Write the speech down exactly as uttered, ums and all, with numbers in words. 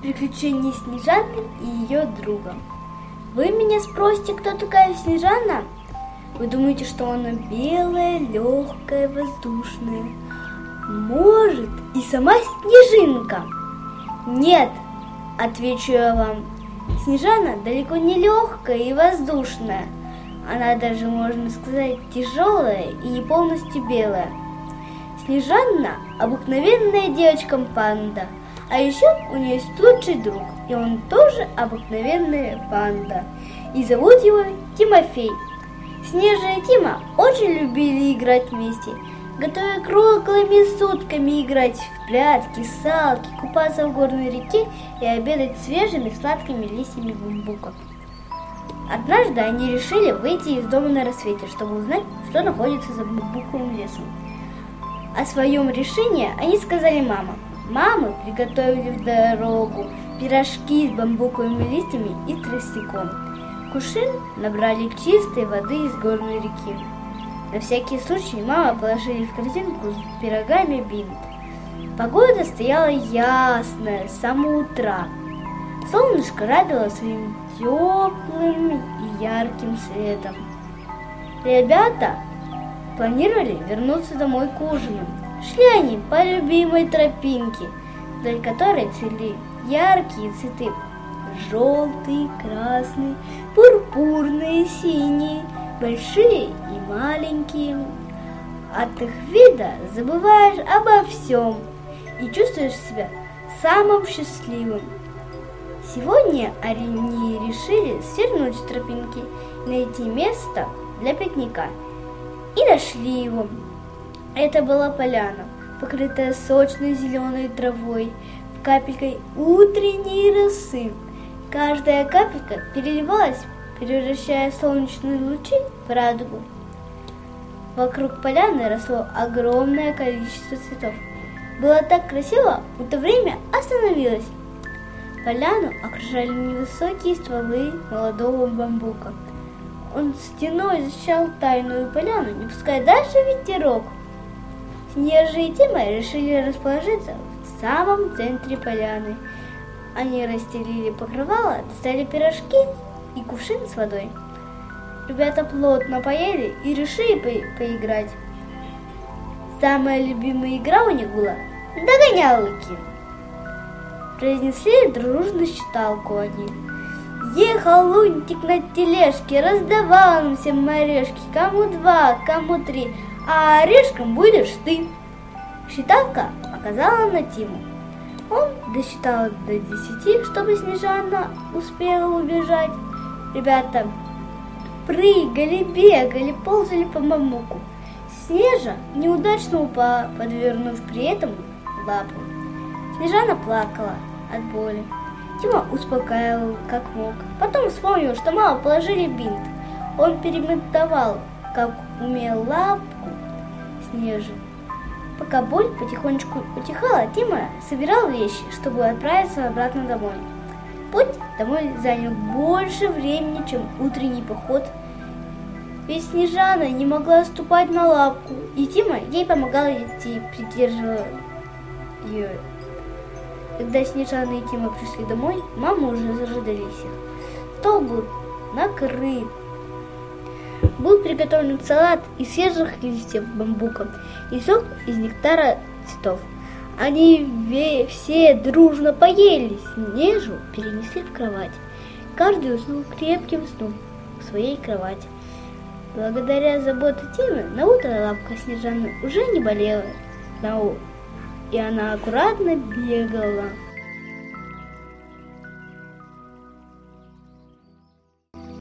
Приключения Снежаны и ее друга. Вы меня спросите, кто такая Снежана? Вы думаете, что она белая, легкая, воздушная? Может, и сама Снежинка? Нет, отвечу я вам. Снежана далеко не легкая и воздушная. Она даже, можно сказать, тяжелая и не полностью белая. Снежана обыкновенная девочка-панда. А еще у нее есть лучший друг, и он тоже обыкновенная панда. И зовут его Тимофей. Снежа и Тима очень любили играть вместе, готовя круглыми сутками играть в прятки, салки, купаться в горной реке и обедать свежими сладкими листьями бамбука. Однажды они решили выйти из дома на рассвете, чтобы узнать, что находится за бамбуковым лесом. О своем решении они сказали маме. Мамы приготовили в дорогу пирожки с бамбуковыми листьями и тростником. Кувшин набрали чистой воды из горной реки. На всякий случай мама положили в корзинку с пирогами бинт. Погода стояла ясная с самого утра. Солнышко радовало своим теплым и ярким светом. Ребята планировали вернуться домой к ужину. Шли они по любимой тропинке, вдоль которой цвели яркие цветы. Желтые, красные, пурпурные, синие, большие и маленькие. От их вида забываешь обо всем и чувствуешь себя самым счастливым. Сегодня они решили свернуть с тропинки и найти место для пикника. И нашли его. Это была поляна, покрытая сочной зеленой травой, капелькой утренней росы. Каждая капелька переливалась, превращая солнечные лучи в радугу. Вокруг поляны росло огромное количество цветов. Было так красиво, будто время остановилось. Поляну окружали невысокие стволы молодого бамбука. Он стеной защищал тайную поляну, не пуская даже ветерок. Снежа и Тима решили расположиться в самом центре поляны. Они расстелили покрывало, достали пирожки и кувшин с водой. Ребята плотно поели и решили по- поиграть. Самая любимая игра у них была догонялки. Произнесли дружно считалку они. Ехал лунтик на тележке, раздавал им всем орешки, кому два, кому три, а орешком будешь ты. Считалка показала на Тиму. Он досчитал до десяти, чтобы Снежана успела убежать. Ребята прыгали, бегали, ползали по бамбуку. Снежа неудачно упала, подвернув при этом лапу. Снежана плакала от боли. Тима успокаивал как мог. Потом вспомнил, что мало положили бинт. Он перебинтовал, как умел, лапку Снежи. Пока боль потихонечку утихала, Тима собирал вещи, чтобы отправиться обратно домой. Путь домой занял больше времени, чем утренний поход. Ведь Снежана не могла ступать на лапку, и Тима ей помогал идти, придерживая ее. Когда Снежана и Тима пришли домой, мама уже заждались их. Стол был накрыт. Был приготовлен салат из свежих листьев бамбука и сок из нектара цветов. Они все дружно поели, Снежу перенесли в кровать. Каждый уснул крепким сном в своей кровати. Благодаря заботе Тимы на утро лапка Снежаны уже не болела, и она аккуратно бегала